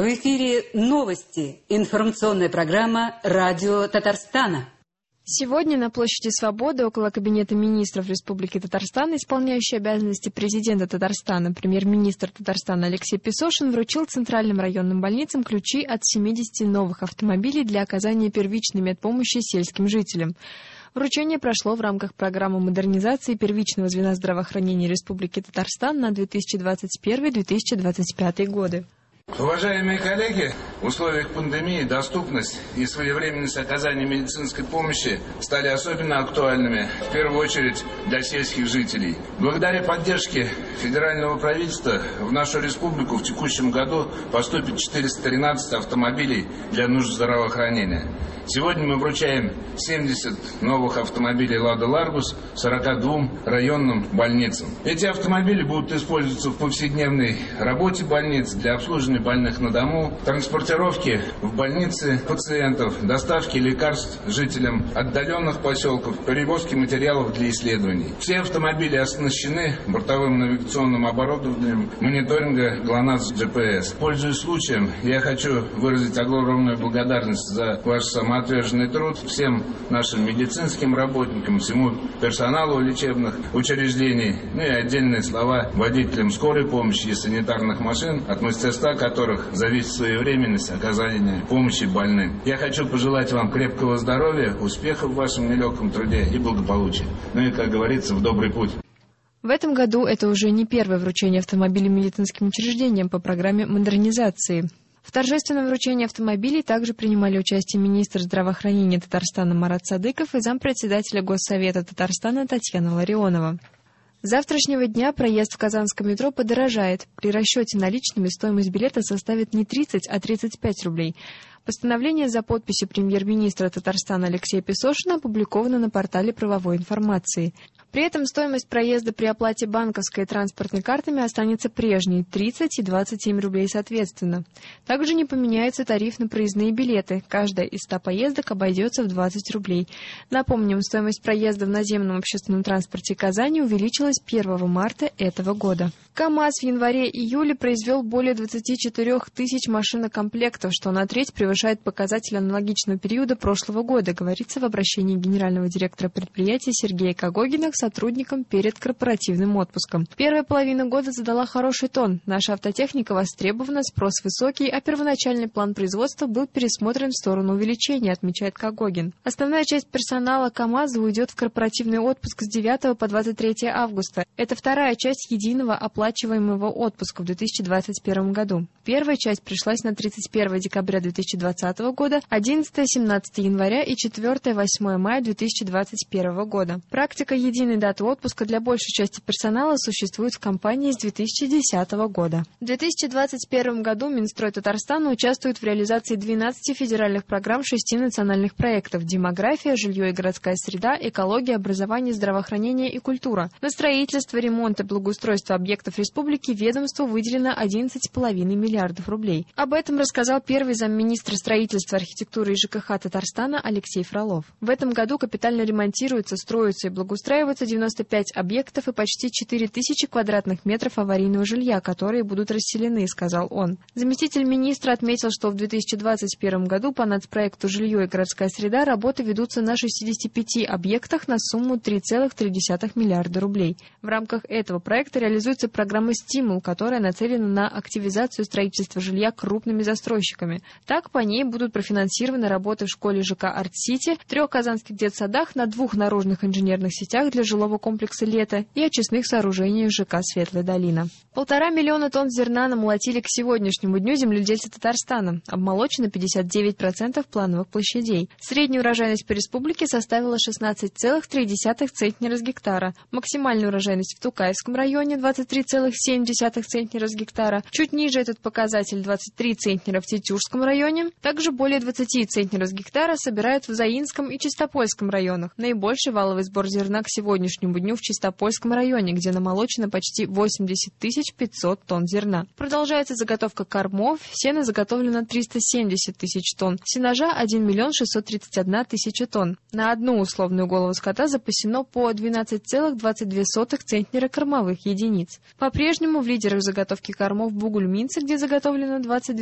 В эфире новости. Информационная программа «Радио Татарстана». Сегодня на площади Свободы около Кабинета министров Республики Татарстан исполняющий обязанности президента Татарстана премьер-министр Татарстана Алексей Песошин вручил центральным районным больницам ключи от 70 новых автомобилей для оказания первичной медпомощи сельским жителям. Вручение прошло в рамках программы модернизации первичного звена здравоохранения Республики Татарстан на 2021-2025 годы. Уважаемые коллеги, в условиях пандемии доступность и своевременность оказания медицинской помощи стали особенно актуальными, в первую очередь для сельских жителей. Благодаря поддержке федерального правительства в нашу республику в текущем году поступит 413 автомобилей для нужд здравоохранения. Сегодня мы вручаем 70 новых автомобилей «Лада Ларгус» 42 районным больницам. Эти автомобили будут использоваться в повседневной работе больниц для обслуживания больных на дому, транспортировки в больницы пациентов, доставки лекарств жителям отдаленных поселков, перевозки материалов для исследований. Все автомобили оснащены бортовым навигационным оборудованием мониторинга ГЛОНАСС GPS. Пользуясь случаем, я хочу выразить огромную благодарность за ваш самоотверженный труд всем нашим медицинским работникам, всему персоналу лечебных учреждений, ну и отдельные слова водителям скорой помощи и санитарных машин, от мастерства которых зависит своевременность оказания помощи больным. Я хочу пожелать вам крепкого здоровья, успехов в вашем нелегком труде и благополучия. Ну и, как говорится, в добрый путь. В этом году это уже не первое вручение автомобилей медицинским учреждениям по программе модернизации. В торжественном вручении автомобилей также принимали участие министр здравоохранения Татарстана Марат Садыков и зампредседателя Госсовета Татарстана Татьяна Ларионова. С завтрашнего дня проезд в Казанском метро подорожает. При расчете наличными стоимость билета составит не 30, а 35 рублей. Постановление за подписью премьер-министра Татарстана Алексея Песошина опубликовано на портале правовой информации. При этом стоимость проезда при оплате банковской и транспортной картами останется прежней – 30 и 27 рублей соответственно. Также не поменяется тариф на проездные билеты. Каждая из 100 поездок обойдется в 20 рублей. Напомним, стоимость проезда в наземном общественном транспорте Казани увеличилась 1 марта этого года. КАМАЗ в январе-июле произвел более 24 тысяч машинокомплектов, что на треть превышает показатель аналогичного периода прошлого года, говорится в обращении генерального директора предприятия Сергея Кагогина к сотрудникам перед корпоративным отпуском. Первая половина года задала хороший тон. Наша автотехника востребована, спрос высокий, а первоначальный план производства был пересмотрен в сторону увеличения, отмечает Кагогин. Основная часть персонала КАМАЗа уйдет в корпоративный отпуск с 9 по 23 августа. Это вторая часть единого оплачиваемого отпуска в 2021 году. Первая часть пришлась на 31 декабря 2020 года, 11-17 января и 4-8 мая 2021 года. Практика единой даты отпуска для большей части персонала существует в компании с 2010 года. В 2021 году Минстрой Татарстана участвует в реализации 12 федеральных программ 6 национальных проектов: демография, жилье и городская среда, экология, образование, здравоохранение и культура. На строительство, ремонт и благоустройство объектов республики ведомству выделено 11,5 миллиардов рублей. Об этом рассказал первый замминистра строительства, архитектуры и ЖКХ Татарстана Алексей Фролов. В этом году капитально ремонтируются, строятся и благоустраиваются 95 объектов и почти 4000 квадратных метров аварийного жилья, которые будут расселены, сказал он. Заместитель министра отметил, что в 2021 году по нацпроекту «Жилье и городская среда» работы ведутся на 65 объектах на сумму 3,3 миллиарда рублей. В рамках этого проекта реализуется программа «Стимул», которая нацелена на активизацию строительства жилья крупными застройщиками. Так, по ней будут профинансированы работы в школе ЖК «Арт-Сити», 3 казанских детсадах, на 2 наружных инженерных сетях для жилого комплекса «Лето» и очистных сооружениях ЖК «Светлая долина». 1,5 миллиона тонн зерна намолотили к сегодняшнему дню земледельцы Татарстана. Обмолочено 59% плановых площадей. Средняя урожайность по республике составила 16,3 центнера с гектара. Максимальная урожайность в Тукаевском районе 23,7 центнера с гектара. Чуть ниже этот показатель 23 центнера в Тетюшском районе. Также более 20 центнеров с гектара собирают в Заинском и Чистопольском районах. Наибольший валовый сбор зерна к сегодняшнему дню в Чистопольском районе, где намолочено почти 80 500 тонн зерна. Продолжается заготовка кормов. Сена заготовлено 370 тысяч тонн. Сенажа 1 631 000 тонн. На одну условную голову скота запасено по 12,22 центнера кормовых единиц. По-прежнему в лидерах заготовки кормов Бугульминцы, где заготовлено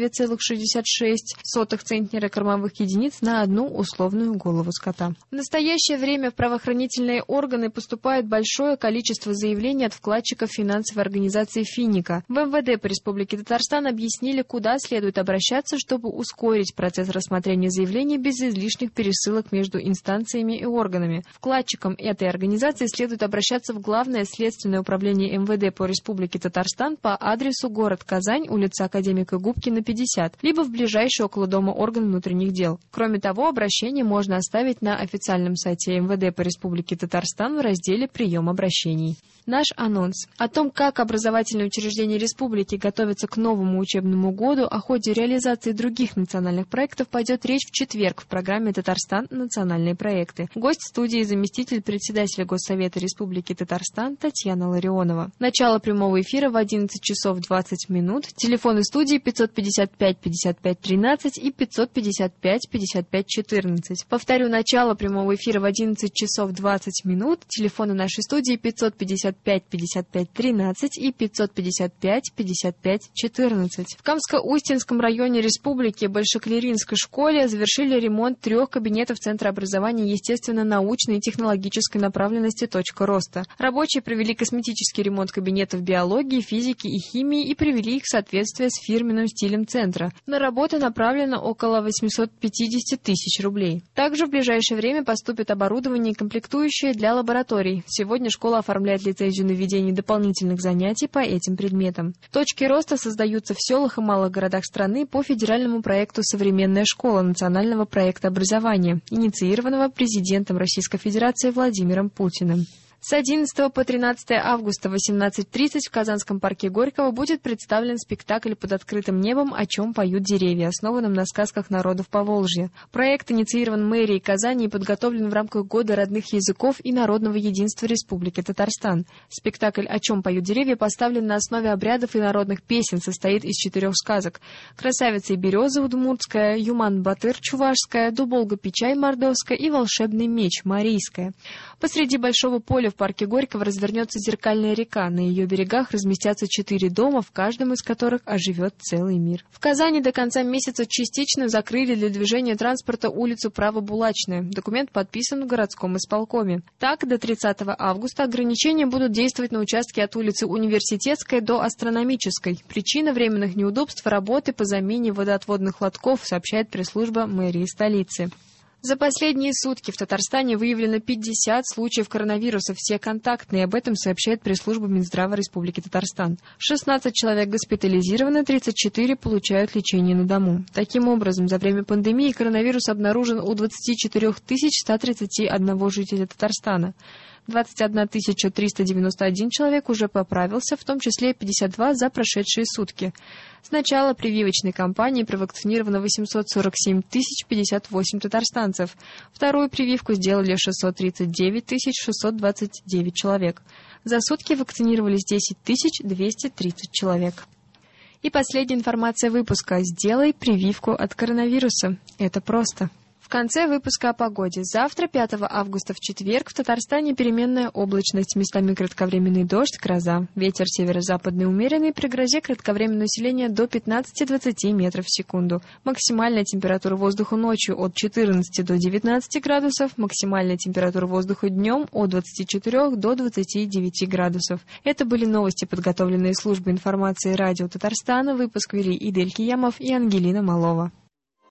22,66 центнера кормовых единиц на одну условную голову скота. В настоящее время в правоохранительные органы поступает большое количество заявлений от вкладчиков финансовой организации «Финика». В МВД по Республике Татарстан объяснили, куда следует обращаться, чтобы ускорить процесс рассмотрения заявлений без излишних пересылок между инстанциями и органами. Вкладчикам этой организации следует обращаться в Главное следственное управление МВД по Республике Татарстан по адресу город Казань, улица Академика Губкина, 50, либо в ближайший около дома орган внутренних дел. Кроме того, обращение можно оставить на официальном сайте МВД по Республике Татарстан в разделе «Прием обращений». Наш анонс о том, как образовательные учреждения республики готовятся к новому учебному году, о ходе реализации других национальных проектов пойдет речь в четверг в программе «Татарстан. Национальные проекты». Гость студии — заместитель председателя Госсовета Республики Татарстан Татьяна Ларионова. Начало прямого эфира в 11 часов 20 минут. Телефоны студии 555 55 13 и 555 55 14. Повторю, начало прямого эфира в 11 часов 20 минут. Телефоны нашей студии 555 55 13 и 555 55 14. В Камско-Устинском районе республики Большеклеринской школе завершили ремонт 3 кабинетов Центра образования естественно-научной и технологической направленности «Точка роста». Рабочие провели косметический ремонт кабинетов биологии, физики и химии и привели их в соответствие с фирменным стилем центра. На работу направлено около 850 тысяч рублей. Также в ближайшее время поступит оборудование и комплектующие для лабораторий. Сегодня школа оформляет лицензию на ведение дополнительных занятий по этим предметам. Точки роста создаются в селах и малых городах страны по федеральному проекту «Современная школа» национального проекта образования, инициированного президентом Российской Федерации Владимиром Путиным. С 11 по 13 августа в 18:30 в Казанском парке Горького будет представлен спектакль «Под открытым небом. О чем поют деревья», основанном на сказках народов Поволжья. Проект инициирован мэрией Казани и подготовлен в рамках Года родных языков и народного единства Республики Татарстан. Спектакль «О чем поют деревья» поставлен на основе обрядов и народных песен, состоит из 4 сказок: «Красавица и береза» удмуртская, «Юман-Батыр» чувашская, «Дуболга-Печай» мордовская и «Волшебный меч» марийская. Посреди большого поля в парке Горького развернется зеркальная река. На ее берегах разместятся 4 дома, в каждом из которых оживет целый мир. В Казани до конца месяца частично закрыли для движения транспорта улицу Право-Булачная. Документ подписан в городском исполкоме. Так, до 30 августа ограничения будут действовать на участке от улицы Университетской до Астрономической. Причина временных неудобств — работы по замене водоотводных лотков, сообщает пресс-служба мэрии столицы. За последние сутки в Татарстане выявлено 50 случаев коронавируса, все контактные. Об этом сообщает пресс-служба Минздрава Республики Татарстан. 16 человек госпитализированы, 34 получают лечение на дому. Таким образом, за время пандемии коронавирус обнаружен у 24 131 жителя Татарстана. 21 391 человек уже поправился, в том числе 52 за прошедшие сутки. С начала прививочной кампании провакцинировано 847 058 татарстанцев. Вторую прививку сделали 639 629 человек. За сутки вакцинировались 10 230 человек. И последняя информация выпуска. Сделай прививку от коронавируса. Это просто. В конце выпуска о погоде. Завтра, 5 августа, в четверг, в Татарстане переменная облачность, местами кратковременный дождь, гроза. Ветер северо-западный умеренный, при грозе кратковременное усиление до 15-20 метров в секунду. Максимальная температура воздуха ночью от 14 до 19 градусов, максимальная температура воздуха днем от 24 до 29 градусов. Это были новости, подготовленные службой информации радио Татарстана. Выпуск вели Идель Киямов и Ангелина Малова.